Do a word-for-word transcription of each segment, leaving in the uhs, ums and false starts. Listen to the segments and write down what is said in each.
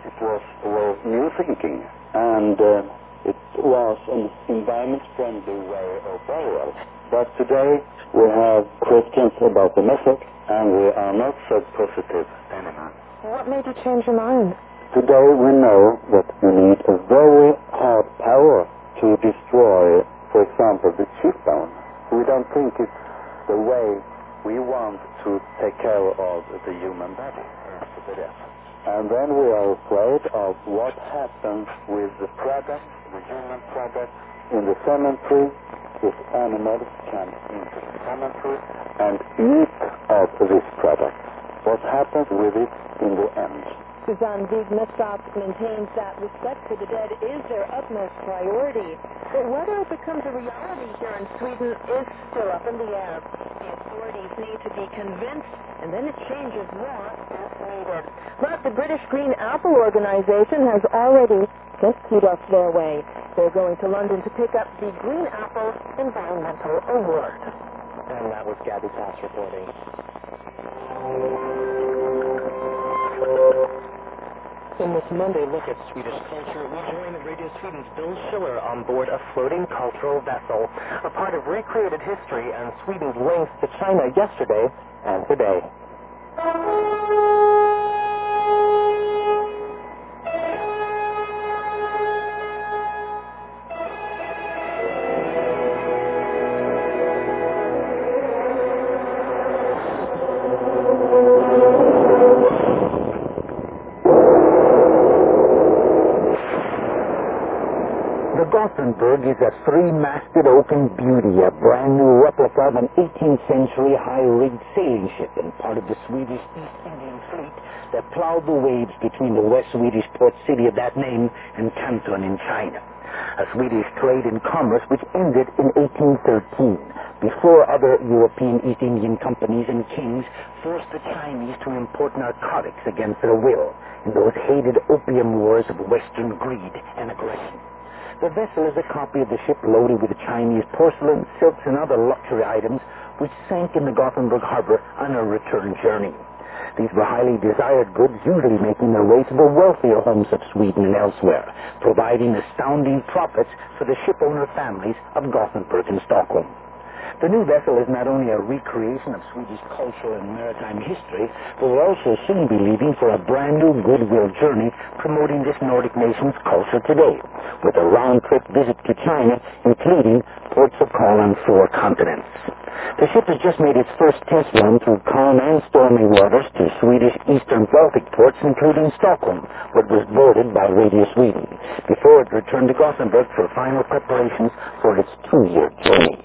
It was a way of new thinking, and uh, it was an environment-friendly way of burial. But today we have questions about the method, and we are not so positive anymore. What made you change your mind? Today we know that you need a very hard power to destroy, for example, the cheekbone. We don't think it's the way we want to take care of the human body after the death. And then we are afraid of what happens with the product, the human product, in the cemetery, if animals come into the cemetery and eat of this product. What happens with it in the end? Susanne Wiig-Mestad maintains that respect for the dead is their utmost priority. But whether it becomes a reality here in Sweden is still up in the air. The authorities need to be convinced, and then it changes more if needed. But the British Green Apple Organization has already just teed off their way. They're going to London to pick up the Green Apple Environmental Award. And that was Gabby Cass reporting. In this Monday look at Swedish culture, we join Radio Sweden's Bill Schiller on board a floating cultural vessel, a part of recreated history and Sweden's links to China yesterday and today. Gothenburg is a three-masted open beauty, a brand-new replica of an eighteenth century high-rigged sailing ship and part of the Swedish East Indian fleet that plowed the waves between the West Swedish port city of that name and Canton in China. A Swedish trade and commerce which ended in eighteen thirteen, before other European East Indian companies and kings forced the Chinese to import narcotics against their will in those hated opium wars of Western greed and aggression. The vessel is a copy of the ship loaded with Chinese porcelain, silks, and other luxury items which sank in the Gothenburg harbor on a return journey. These were highly desired goods, usually making their way to the wealthier homes of Sweden and elsewhere, providing astounding profits for the shipowner families of Gothenburg and Stockholm. The new vessel is not only a recreation of Swedish culture and maritime history, but will also soon be leaving for a brand new goodwill journey promoting this Nordic nation's culture today, with a round-trip visit to China, including ports of call on four continents. The ship has just made its first test run through calm and stormy waters to Swedish eastern Baltic ports, including Stockholm, where it was boarded by Radio Sweden, before it returned to Gothenburg for final preparations for its two-year journey.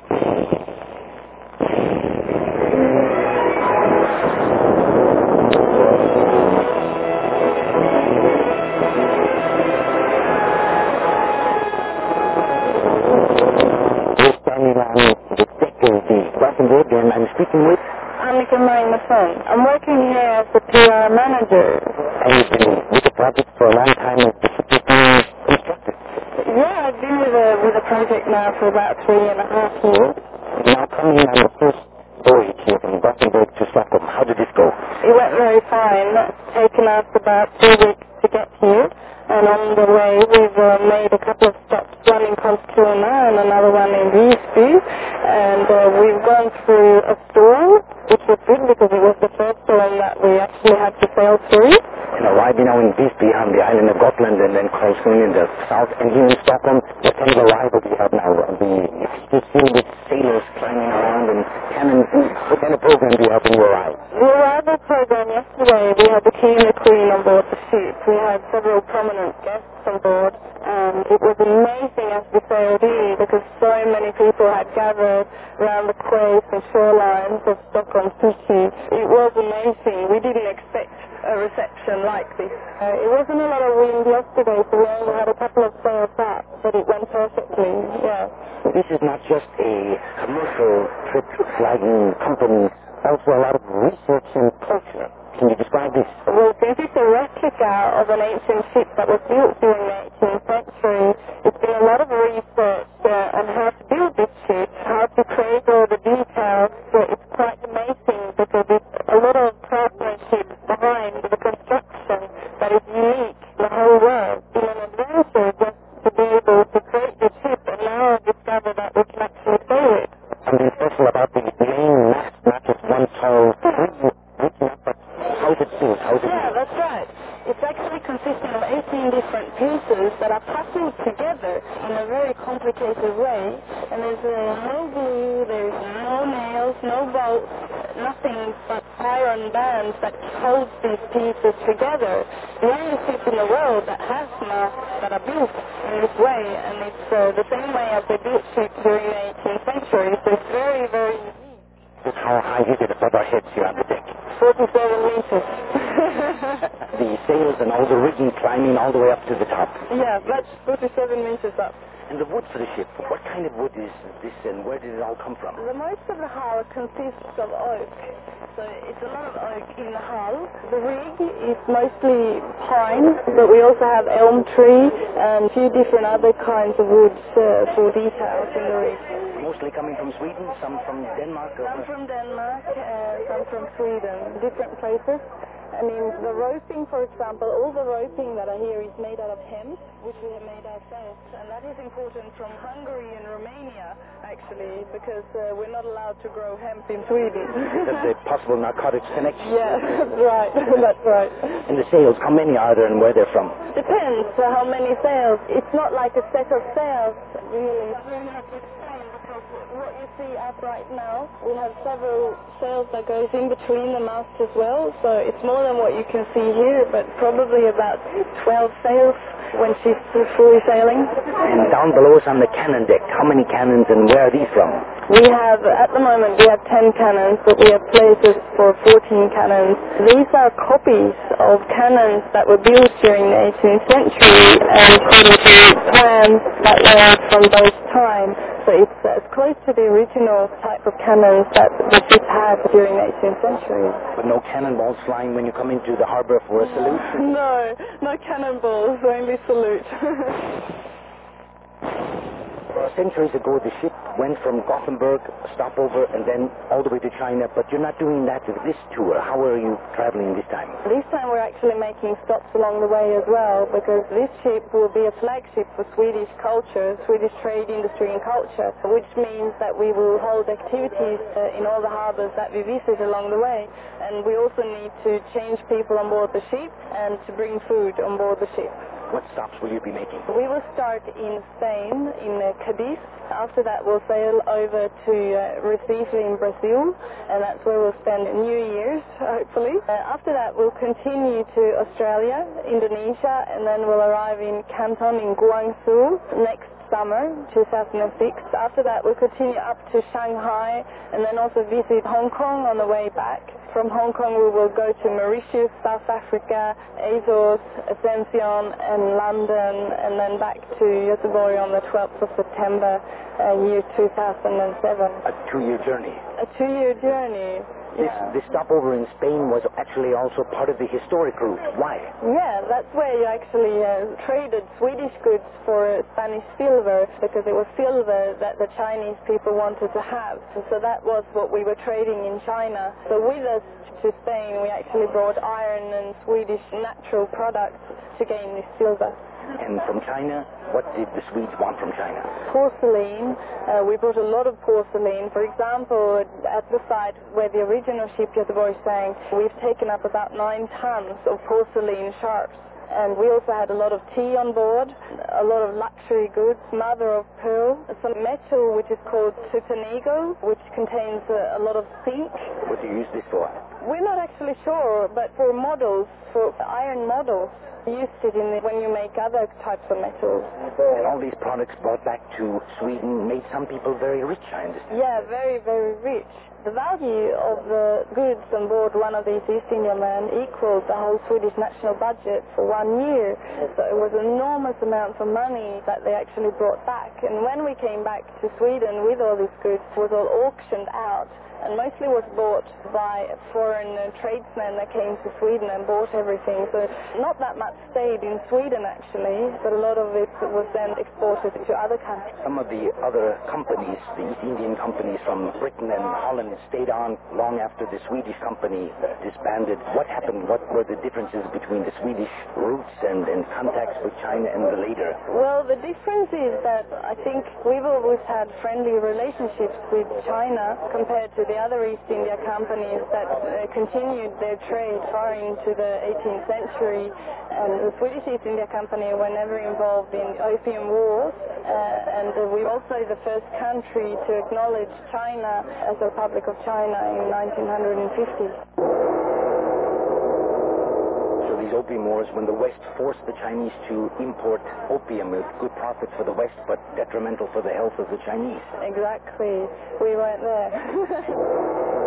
And I'm speaking with Annika Magnusson. I'm working here as a P R manager. And you've been with the project for a long time and the ship is being constructed. Yeah, I've been with the, with the project now for about three and a half years. Now coming on the first voyage here from Gothenburg to Stockholm, how did this go? It went very fine. It's taken us about two weeks to get here. And on the way, we've uh, made a couple of stops, one in Karlskrona and another one in Visby. And uh, we've gone through a storm, which was good because it was the first storm that we actually had to sail through. And arriving now in Visby on the island of Gotland and then Karlskrona in the south, and here in Stockholm, what kind of arrival do you have now? The just filled with sailors climbing around and cannons. What kind of program do you have when you arrive? The arrival program yesterday, we had the King and the Queen on board the ship. We had several prominent guests on board, and it was amazing as we sailed in because so many people had gathered around the quays and shorelines of Stockholm City. It was amazing. We didn't expect a reception like this. Uh, it wasn't a lot of wind yesterday, so we only had a couple of sails up, but it went perfectly, yeah. This is not just a commercial trip flagging companies, also a lot of research and culture. Can you describe this? Well, since it's a replica of an ancient ship that was built during the eighteenth century, it's been a lot of research uh, on how to build this ship, how to create all the details. So it's quite amazing because there's a lot of craftsmanship behind the construction that is unique. The It's actually consisting of eighteen different pieces that are puzzled together in a very complicated way. And there's uh, no glue, there's no nails, no bolts, nothing but iron bands that holds these pieces together. The only ship in the world that has masts that are built in this way, and it's uh, the same way as they built ships during the eighteenth century, so it's very, very unique. How high is it above our heads here on the deck? forty-seven meters. The sails and all the rigging climbing all the way up to the top. Yeah, that's forty-seven meters up. And the wood for the ship, what kind of wood is this and where did it all come from? The most of the hull consists of oak, so it's a lot of oak in the hull. The rig is mostly pine, but we also have elm tree and a few different other kinds of woods uh, for details in the rig. Mostly coming from Sweden, some from Denmark? Some from Denmark, uh, some from Sweden, different places. I mean, the roping, for example, all the roping that are here is made out of hemp, which we have made ourselves. And that is important from Hungary and Romania, actually, because uh, we're not allowed to grow hemp in Sweden. Because the possible narcotics connection. Yeah, that's right. That's right. And the sails, how many are there and where they're from? Depends uh, how many sails. It's not like a set of sails, really. It's very hard to explain because what you see up right now, we have several sails that goes in between the masts as well, so it's more than what you can see here, but probably about twelve sails when she's fully sailing. And down below us on the cannon deck, how many cannons and where are these from? We have, at the moment, we have ten cannons, but we have places for fourteen cannons. These are copies of cannons that were built during the eighteenth century and according to plans that were from those times. So it's as close to the original type of cannons that the ship had during the eighteenth century. But no cannonballs flying when you come into the harbor for a salute? No, no cannonballs, only salute. Centuries ago, the ship went from Gothenburg, stopover, and then all the way to China, but you're not doing that with this tour. How are you traveling this time? This time we're actually making stops along the way as well, because this ship will be a flagship for Swedish culture, Swedish trade industry and culture, which means that we will hold activities uh, in all the harbors that we visit along the way. And we also need to change people on board the ship and to bring food on board the ship. What stops will you be making? We will start in Spain, in uh, Cadiz. After that, we'll sail over to uh, Recife in Brazil, and that's where we'll spend New Year's, hopefully. Uh, after that, we'll continue to Australia, Indonesia, and then we'll arrive in Canton in Guangzhou next summer, two thousand six. After that, we'll continue up to Shanghai, and then also visit Hong Kong on the way back. From Hong Kong, we will go to Mauritius, South Africa, Azores, Ascension, and London, and then back to Göteborg on the twelfth of September, uh, year two thousand seven. A two-year journey. A two-year journey. This, Yeah. this stopover in Spain was actually also part of the historic route. Why? Yeah, that's where you actually uh, traded Swedish goods for Spanish silver, because it was silver that the Chinese people wanted to have. And so that was what we were trading in China. So with us to Spain, we actually brought iron and Swedish natural products to gain this silver. And from China, what did the Swedes want from China? Porcelain. Uh, we brought a lot of porcelain. For example, at the site where the original ship Göteborg sank, we've taken up about nine tons of porcelain sharps. And we also had a lot of tea on board, a lot of luxury goods, mother of pearl, some metal which is called tupanego, which contains a, a lot of zinc. What do you use this for? We're not actually sure, but for models, for iron models, used it in the, when you make other types of metals. And all these products brought back to Sweden made some people very rich, I understand. Yeah, very, very rich. The value of the goods on board one of these East Indian men equaled the whole Swedish national budget for one year. So it was enormous amounts of money that they actually brought back. And when we came back to Sweden with all these goods, it was all auctioned out, and mostly was bought by foreign uh, tradesmen that came to Sweden and bought everything. So not that much stayed in Sweden, actually, but a lot of it was then exported to other countries. Some of the other companies, the East Indian companies from Britain and Holland, stayed on long after the Swedish company disbanded. What happened? What were the differences between the Swedish roots and, and contacts with China and the later? Well, the difference is that I think we've always had friendly relationships with China compared to the other East India companies that uh, continued their trade far into the eighteenth century. And the Swedish East India Company were never involved in opium wars. Uh, and uh, we were also the first country to acknowledge China as a Republic of China in nineteen fifty. These opium wars, when the West forced the Chinese to import opium with good profits for the West, but detrimental for the health of the Chinese. Exactly. We weren't there.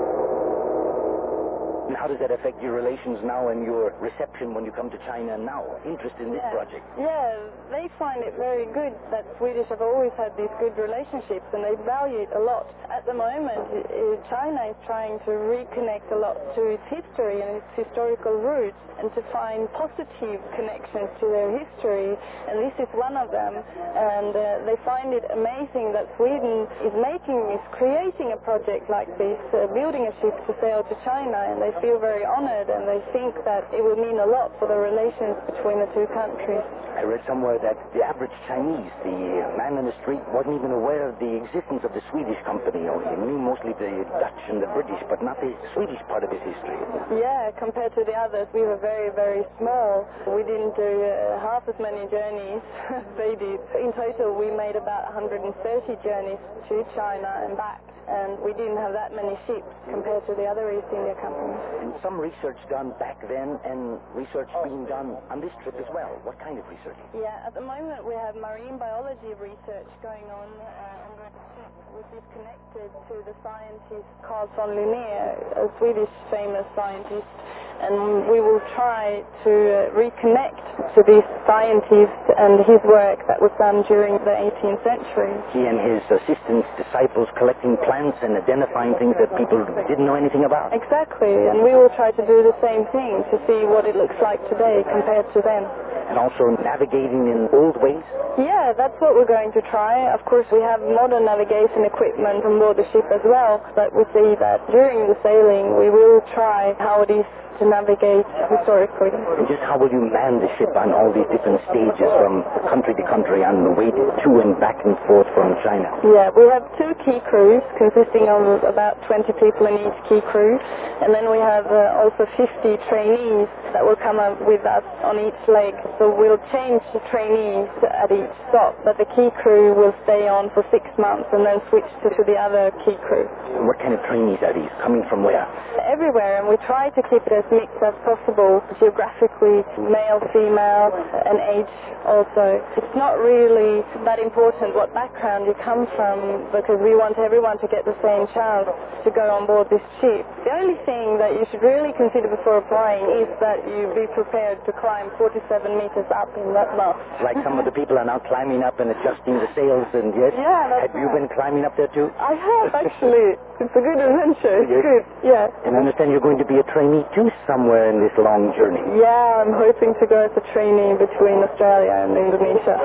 And how does that affect your relations now and your reception when you come to China now? Interest in this yeah. project? Yeah, they find it very good that Swedish have always had these good relationships, and they value it a lot. At the moment, China is trying to reconnect a lot to its history and its historical roots, and to find positive connections to their history, and this is one of them. And uh, they find it amazing that Sweden is making, is creating a project like this, uh, building a ship to sail to China, and they feel very honored, and they think that it will mean a lot for the relations between the two countries. I read somewhere that the average Chinese, the man in the street, wasn't even aware of the existence of the Swedish company. Or he knew mostly the Dutch and the British, but not the Swedish part of his history. Yeah, compared to the others, we were very, very small. We didn't do uh, half as many journeys as they did. In total, we made about one hundred thirty journeys to China and back. And we didn't have that many ships compared to the other East India companies. And some research done back then, and research being done on this trip as well. What kind of research? Yeah, at the moment we have marine biology research going on uh, on the ship, which is connected to the scientist Carl von Linné, a Swedish famous scientist. And we will try to uh, reconnect to this scientist and his work that was done during the eighteenth century. He and his assistants, disciples, collecting plants and identifying things that people didn't know anything about. Exactly, and we will try to do the same thing to see what it looks like today compared to then. And also navigating in old ways? Yeah, that's what we're going to try. Of course, we have modern navigation equipment on board the ship as well, but we see that during the sailing we will try how it is to navigate historically. And just how will you man the ship on all these different stages from country to country on the way to and back and forth from China? Yeah, we have two key crews consisting of about twenty people in each key crew, and then we have uh, also fifty trainees that will come up with us on each leg. So we'll change the trainees at each stop, but the key crew will stay on for six months and then switch to, to the other key crew. And what kind of trainees are these? Coming from where? Everywhere, and we try to keep it as mixed as possible, geographically, male, female, and age also. It's not really that important what background you come from, because we want everyone to get the same chance to go on board this ship. The only thing that you should really consider before applying is that you be prepared to climb forty-seven meters up in that mast. Like some of the people are now climbing up and adjusting the sails, and yes? Yeah, that's Have you right. been climbing up there too? I have, actually. It's a good adventure. It's Yes. good, yeah. And I understand you're going to be a trainee too somewhere in this long journey. Yeah, I'm hoping to go as a trainee between Australia and Indonesia.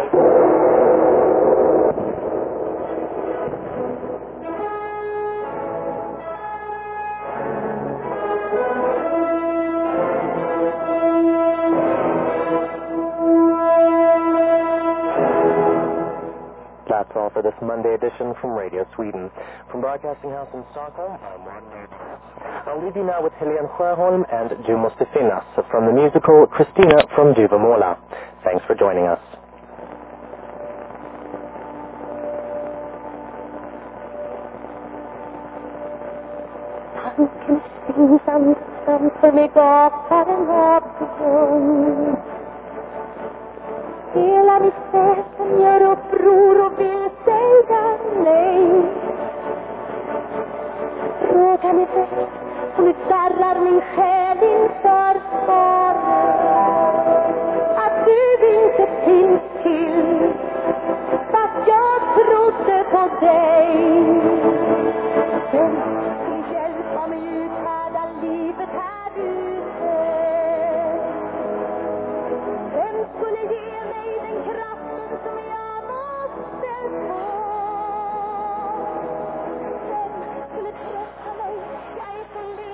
That's all for this Monday edition from Radio Sweden. From Broadcasting House in Stockholm, I'm Martin. I'll leave you now with Helene Sjöholm and Du måste finnas from the musical Christina from Duvemåla. Thanks for joining us. Tanken stillsamt framför mig gapar en rapidum. Hela mitt väsen gör uppror och vill säga nej. Frågan är väck och nu darrar min själ inför svaret att du inte finns till, fast jag trodde på dig. Vem skulle hjälpa mig uthärda livet här ute? Vem skulle ge mig den kraften som jag måste få? Vem skulle trösta mig? Jag är så